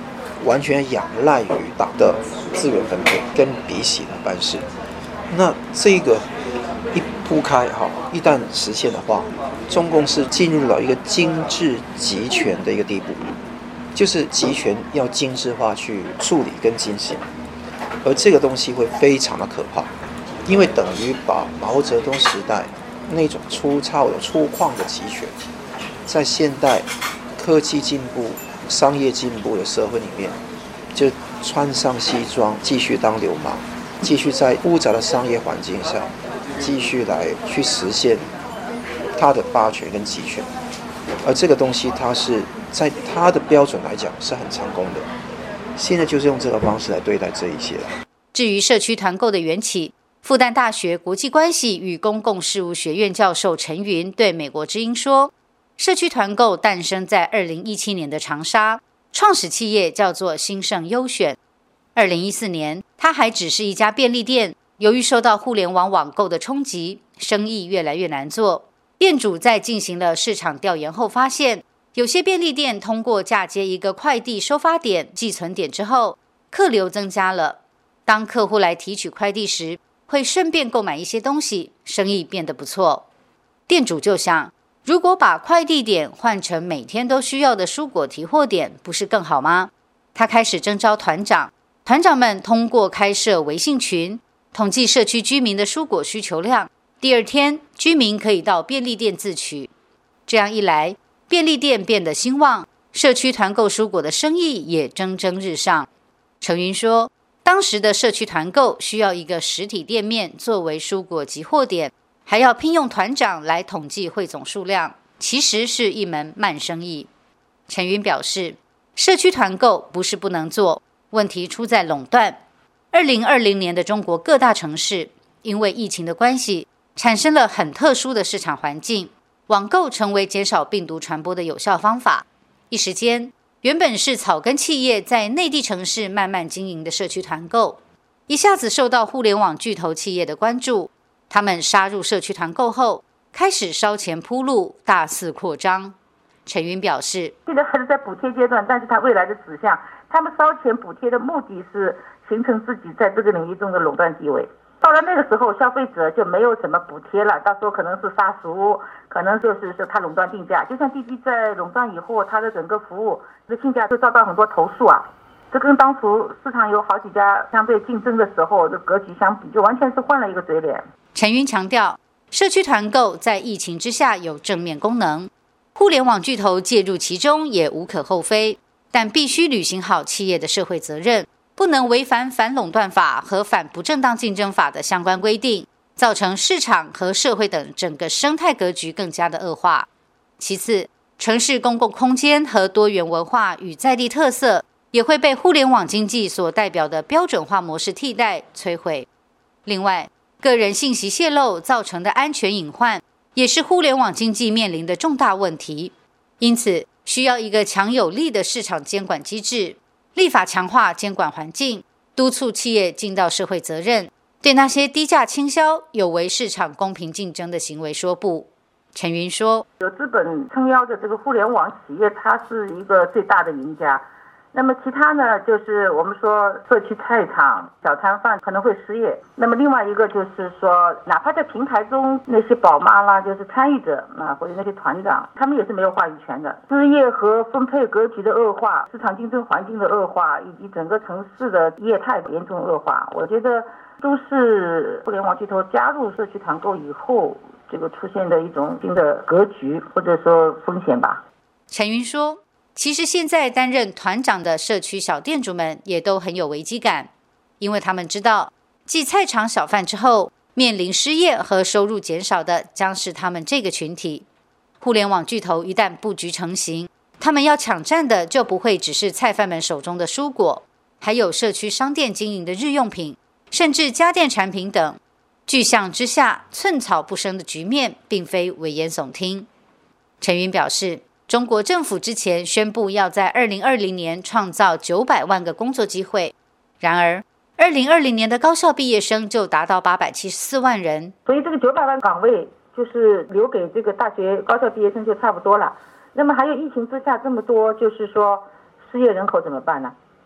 完全仰赖于党的资源分配跟鼻息的办事。那这个一铺开一旦实现的话，中共是进入了一个精致集权的一个地步，就是集权要精致化去处理跟进行，而这个东西会非常的可怕，因为等于把毛泽东时代那种粗糙的粗犷的集权，在现代科技进步、商业进步的社会里面，就穿上西装继续当流氓，继续在复杂的商业环境下继续来去实现他的霸权跟集权，而这个东西它是在他的标准来讲是很成功的，现在就是用这个方式来对待这一切。 至于社区团购的缘起，复旦大学国际关系与公共事务学院教授陈云对美国之音说，社区团购诞生在2017年的长沙，创始企业叫做兴盛优选。2014年，它还只是一家便利店，由于受到互联网网购的冲击，生意越来越难做。店主在进行了市场调研后发现，有些便利店通过嫁接一个快递收发点、寄存点之后，客流增加了。当客户来提取快递时，会顺便购买一些东西，生意变得不错。店主就想，如果把快递点换成每天都需要的蔬果提货点，不是更好吗？他开始征召团长，团长们通过开设微信群，统计社区居民的蔬果需求量。第二天，居民可以到便利店自取。这样一来，便利店变得兴旺，社区团购蔬果的生意也蒸蒸日上。程云说，当时的社区团购需要一个实体店面作为蔬果集货点，还要聘用团长来统计汇总数量，其实是一门慢生意。陈云表示，社区团购不是不能做，问题出在垄断。2020年的中国各大城市因为疫情的关系，产生了很特殊的市场环境，网购成为减少病毒传播的有效方法。一时间，原本是草根企业在内地城市慢慢经营的社区团购，一下子受到互联网巨头企业的关注。他们杀入社区团购后，开始烧钱铺路，大肆扩张。陈云表示， 现在还是在补贴阶段，但是他未来的指向，他们烧钱补贴的目的是形成自己在这个领域中的垄断地位。到了那个时候，消费者就没有什么补贴了，到时候可能是杀熟，可能就是说他垄断定价。就像滴滴在垄断以后，它的整个服务的性价就遭到很多投诉啊。这跟当初市场有好几家相对竞争的时候的格局相比，就完全是换了一个嘴脸。 陈云强调，社区团购在疫情之下有正面功能，互联网巨头介入其中也无可厚非，但必须履行好企业的社会责任，不能违反反垄断法和反不正当竞争法的相关规定，造成市场和社会等整个生态格局更加的恶化。其次，城市公共空间和多元文化与在地特色也会被互联网经济所代表的标准化模式替代摧毁。另外，个人信息泄露造成的安全隐患也是互联网经济面临的重大问题，因此需要一个强有力的市场监管机制，立法强化监管环境，督促企业尽到社会责任，对那些低价倾销、有违市场公平竞争的行为说不。陈云说， 有资本撑腰的这个互联网企业，它是一个最大的赢家。那么其他呢，就是我们说社区菜场、小摊贩可能会失业。那么另外一个就是说，哪怕在平台中那些宝妈啦，就是参与者啊，或者那些团长，他们也是没有话语权的。事业和分配格局的恶化，市场竞争环境的恶化，以及整个城市的业态严重恶化，我觉得都是互联网巨头加入社区团购以后这个出现的一种新的格局或者说风险吧。 陈云说，其实现在担任团长的社区小店主们也都很有危机感，因为他们知道继菜场小贩之后，面临失业和收入减少的将是他们这个群体。互联网巨头一旦布局成型，他们要抢占的就不会只是菜贩们手中的蔬果，还有社区商店经营的日用品，甚至家电产品等。巨象之下，寸草不生的局面并非危言耸听。陈云表示，中国政府之前宣布要在2020年创造900万个工作机会，然而2020年的高校毕业生就达到874万人， 所以这个900万岗位就是留给这个大学高校毕业生就差不多了。那么还有疫情之下这么多就是说失业人口怎么办呢？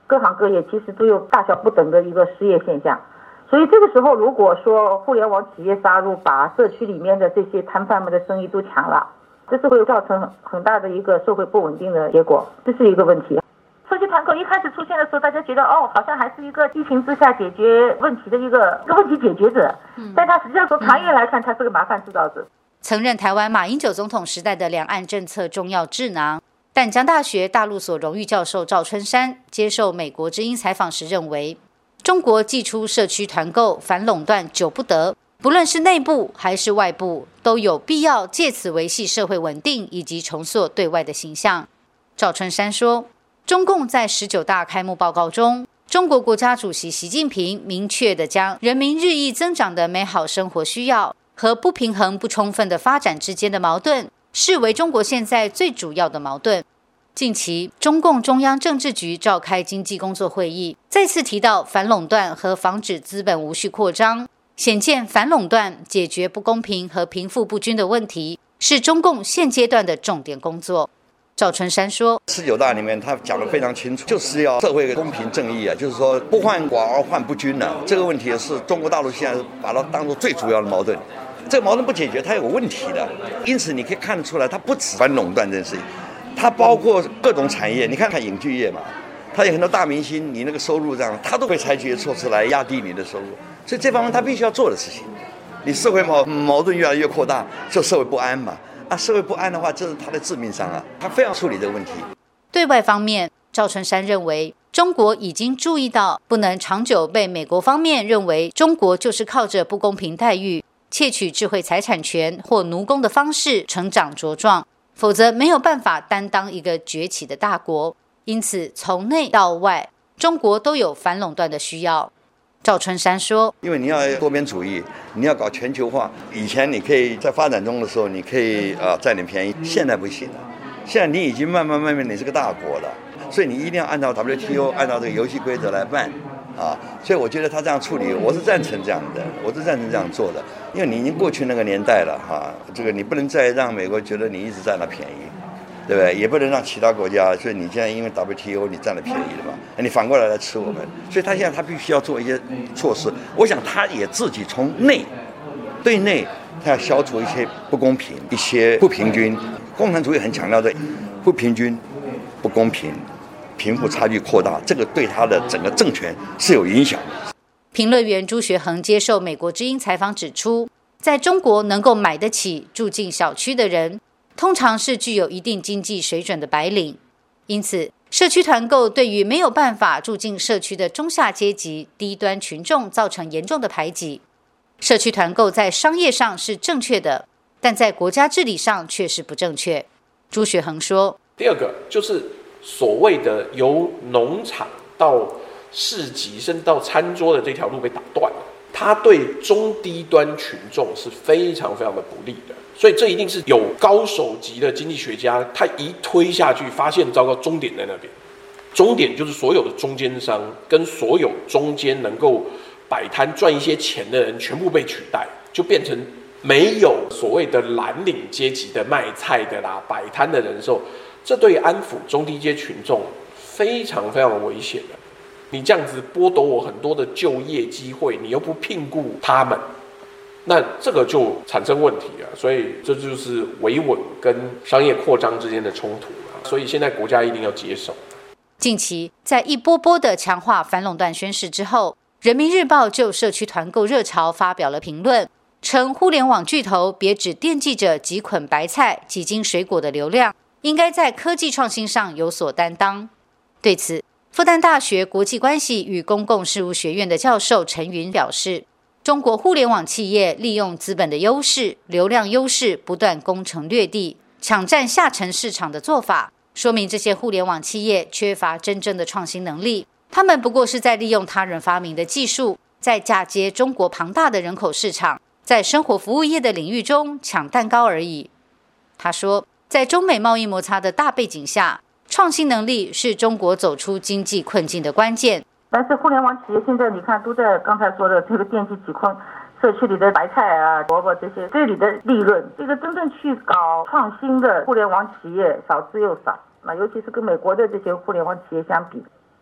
各行各业其实都有大小不等的一个失业现象。所以这个时候，如果说互联网企业杀入，把社区里面的这些摊贩们的生意都抢了，这是会造成很大的一个社会不稳定的结果，这是一个问题。社区团购一开始出现的时候，大家觉得好像还是一个疫情之下解决问题的一个问题解决者，但它实际上从长远来看，它是个麻烦制造者。 曾任台湾马英九总统时代的两岸政策重要智囊，淡江大学大陆所荣誉教授赵春山接受美国之音采访时认为，中国祭出社区团购反垄断久不得，不论是内部还是外部，都有必要借此维系社会稳定以及重塑对外的形象。赵春山说，中共在19大开幕报告中，中国国家主席习近平明确地将人民日益增长的美好生活需要和不平衡不充分的发展之间的矛盾视为中国现在最主要的矛盾。近期，中共中央政治局召开经济工作会议，再次提到反垄断和防止资本无序扩张，显见反垄断解决不公平和贫富不均的问题是中共现阶段的重点工作。赵春山说 ，19大里面他讲得非常清楚，就是要社会公平正义啊，就是说不患寡而患不均啊，这个问题是中国大陆现在把它当作最主要的矛盾。这个矛盾不解决，它有问题的。因此你可以看得出来，它不只反垄断这件事情，它包括各种产业。你看影剧业嘛，它有很多大明星，你那个收入这样，他都会采取措施来压低你的收入。所以这方面他必须要做的事情。你社会矛盾越来越扩大，就社会不安嘛。社会不安的话，这是他的致命伤啊！他非要处理这个问题。 对外方面，赵春山认为，中国已经注意到不能长久被美国方面认为中国就是靠着不公平待遇、窃取智慧财产权或奴工的方式成长茁壮，否则没有办法担当一个崛起的大国。因此，从内到外，中国都有反垄断的需要。赵春山说， 因为你要多边主义，你要搞全球化，以前你可以在发展中的时候你可以占点便宜，现在不行了。现在你已经慢慢你是个大国了，所以你一定要按照 WTO 按照这个游戏规则来办所以我觉得他这样处理，我是赞成这样的，我是赞成这样做的。因为你已经过去那个年代了这个你不能再让美国觉得你一直占了便宜，对不对？也不能让其他国家，所以你现在因为 WTO 你占了便宜了嘛，你反过来吃我们，所以他现在他必须要做一些措施。我想他也自己从对内，他要消除一些不公平、一些不平均。共产主义很强调的不平均、不公平、贫富差距扩大，这个对他的整个政权是有影响的。 评论员朱学恒接受美国之音采访指出，在中国能够买得起住进小区的人，通常是具有一定经济水准的白领，因此社区团购对于没有办法住进社区的中下阶级、低端群众造成严重的排挤。社区团购在商业上是正确的，但在国家治理上却是不正确。朱学恒说， 第二个就是所谓的由农场到市集甚至到餐桌的这条路被打断了，它对中低端群众是非常非常的不利的。所以这一定是有高手级的经济学家，他一推下去发现糟糕，终点在那边。终点就是所有的中间商跟所有中间能够摆摊赚一些钱的人全部被取代，就变成没有所谓的蓝领阶级的卖菜的啦、摆摊的人时候，这对于安抚中低阶群众非常非常的危险的。你这样子剥夺我很多的就业机会，你又不聘雇他们，那这个就产生问题了。所以这就是维稳跟商业扩张之间的冲突了。所以现在国家一定要接手。 近期在一波波的强化反垄断宣示之后，人民日报就社区团购热潮发表了评论，称互联网巨头别只惦记着几捆白菜、几斤水果的流量，应该在科技创新上有所担当。对此，复旦大学国际关系与公共事务学院的教授陈云表示，中国互联网企业利用资本的优势、流量优势，不断攻城略地、抢占下沉市场的做法，说明这些互联网企业缺乏真正的创新能力，他们不过是在利用他人发明的技术，在嫁接中国庞大的人口市场，在生活服务业的领域中抢蛋糕而已。他说，在中美贸易摩擦的大背景下，创新能力是中国走出经济困境的关键。 但是互联网企业现在你看都在刚才说的这个惦记几捆社区里的白菜啊、萝卜这些，这里的利润，这个真正去搞创新的互联网企业少之又少。尤其是跟美国的这些互联网企业相比，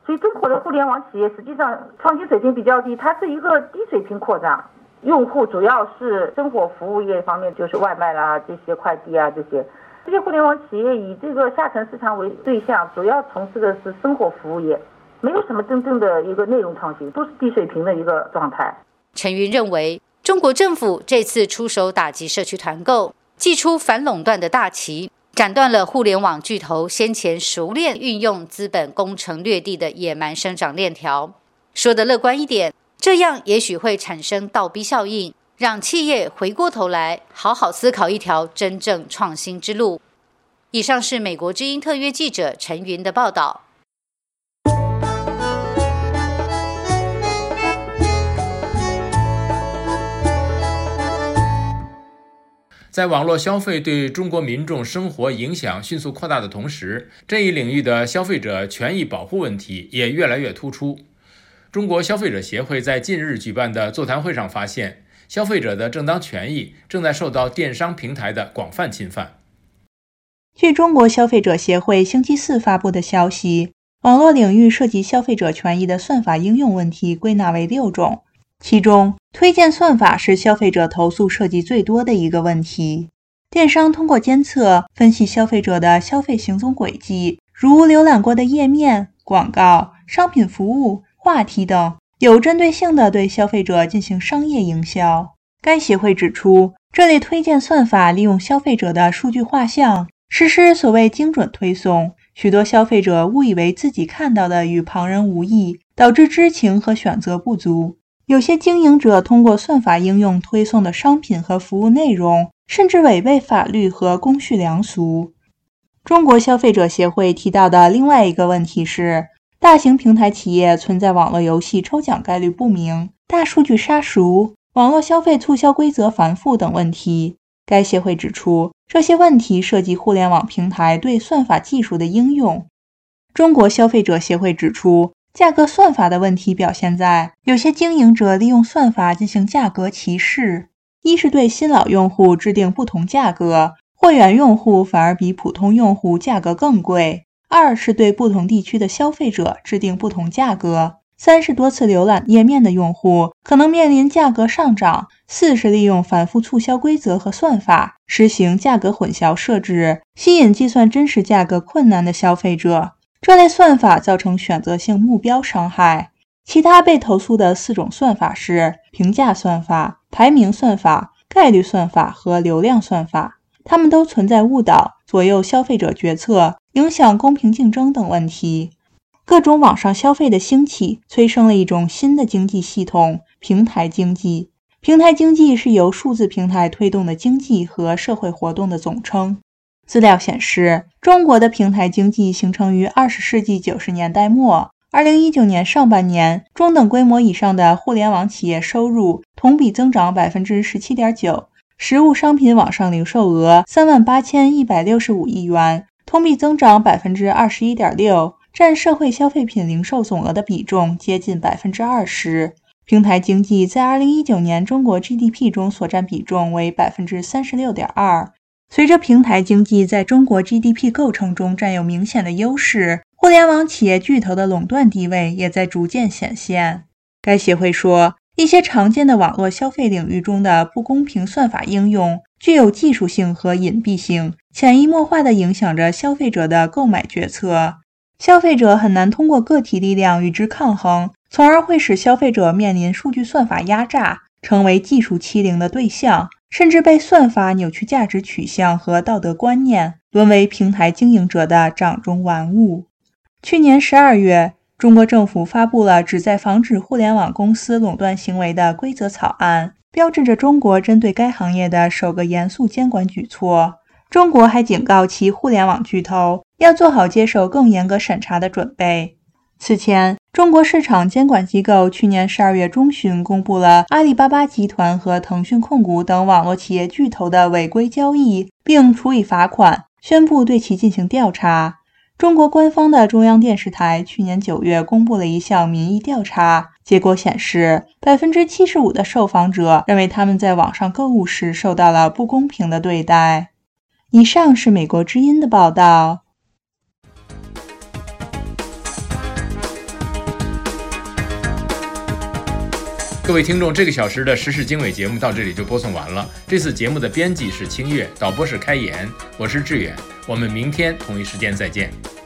所以中国的互联网企业实际上创新水平比较低，它是一个低水平扩张。用户主要是生活服务业方面，就是外卖啦、这些快递啊这些互联网企业以这个下沉市场为对象，主要从事的是生活服务业，没有什么真正的一个内容创新，都是低水平的一个状态。 陈云认为，中国政府这次出手打击社区团购，祭出反垄断的大旗，斩断了互联网巨头先前熟练运用资本攻城略地的野蛮生长链条。说得乐观一点，这样也许会产生倒逼效应，让企业回过头来好好思考一条真正创新之路。以上是美国之音特约记者陈云的报道。 在网络消费对中国民众生活影响迅速扩大的同时，这一领域的消费者权益保护问题也越来越突出。中国消费者协会在近日举办的座谈会上发现，消费者的正当权益正在受到电商平台的广泛侵犯。 据中国消费者协会星期四发布的消息，网络领域涉及消费者权益的算法应用问题归纳为6种，其中推荐算法是消费者投诉涉及最多的一个问题。电商通过监测分析消费者的消费行踪轨迹，如浏览过的页面、广告、商品服务、话题等，有针对性地对消费者进行商业营销。该协会指出，这类推荐算法利用消费者的数据画像，实施所谓精准推送，许多消费者误以为自己看到的与旁人无异，导致知情和选择不足。有些经营者通过算法应用推送的商品和服务内容，甚至违背法律和公序良俗。中国消费者协会提到的另外一个问题是，大型平台企业存在网络游戏抽奖概率不明、大数据杀熟、网络消费促销规则繁复等问题。该协会指出，这些问题涉及互联网平台对算法技术的应用。中国消费者协会指出，价格算法的问题表现在有些经营者利用算法进行价格歧视，一是对新老用户制定不同价格，会员用户反而比普通用户价格更贵；二是对不同地区的消费者制定不同价格；三是多次浏览页面的用户可能面临价格上涨；四是利用反复促销规则和算法实行价格混淆设置，吸引计算真实价格困难的消费者。这类算法造成选择性目标伤害。其他被投诉的4种算法是评价算法、排名算法、概率算法和流量算法，它们都存在误导、左右消费者决策、影响公平竞争等问题。各种网上消费的兴起催生了一种新的经济系统——平台经济。平台经济是由数字平台推动的经济和社会活动的总称。资料显示，中国的平台经济形成于20世纪90年代末。2019年上半年，中等规模以上的互联网企业收入同比增长 17.9%， 实物商品网上零售额 38,165 亿元，同比增长 21.6%， 占社会消费品零售总额的比重接近 20%。平台经济在2019年中国 GDP 中所占比重为 36.2%。随着平台经济在中国 GDP 构成中占有明显的优势，互联网企业巨头的垄断地位也在逐渐显现。该协会说，一些常见的网络消费领域中的不公平算法应用具有技术性和隐蔽性，潜移默化地影响着消费者的购买决策。消费者很难通过个体力量与之抗衡，从而会使消费者面临数据算法压榨，成为技术欺凌的对象，甚至被算法扭曲价值取向和道德观念，沦为平台经营者的掌中玩物。去年12月，中国政府发布了旨在防止互联网公司垄断行为的规则草案，标志着中国针对该行业的首个严肃监管举措。中国还警告其互联网巨头要做好接受更严格审查的准备。此前，中国市场监管机构去年12月中旬公布了阿里巴巴集团和腾讯控股等网络企业巨头的违规交易，并处以罚款，宣布对其进行调查。中国官方的中央电视台去年9月公布了一项民意调查，结果显示 75% 的受访者认为他们在网上购物时受到了不公平的对待。以上是美国之音的报道。 各位听众，这个小时的时事经纬节目到这里就播送完了。这次节目的编辑是清月，导播是开言，我是志远。我们明天同一时间再见。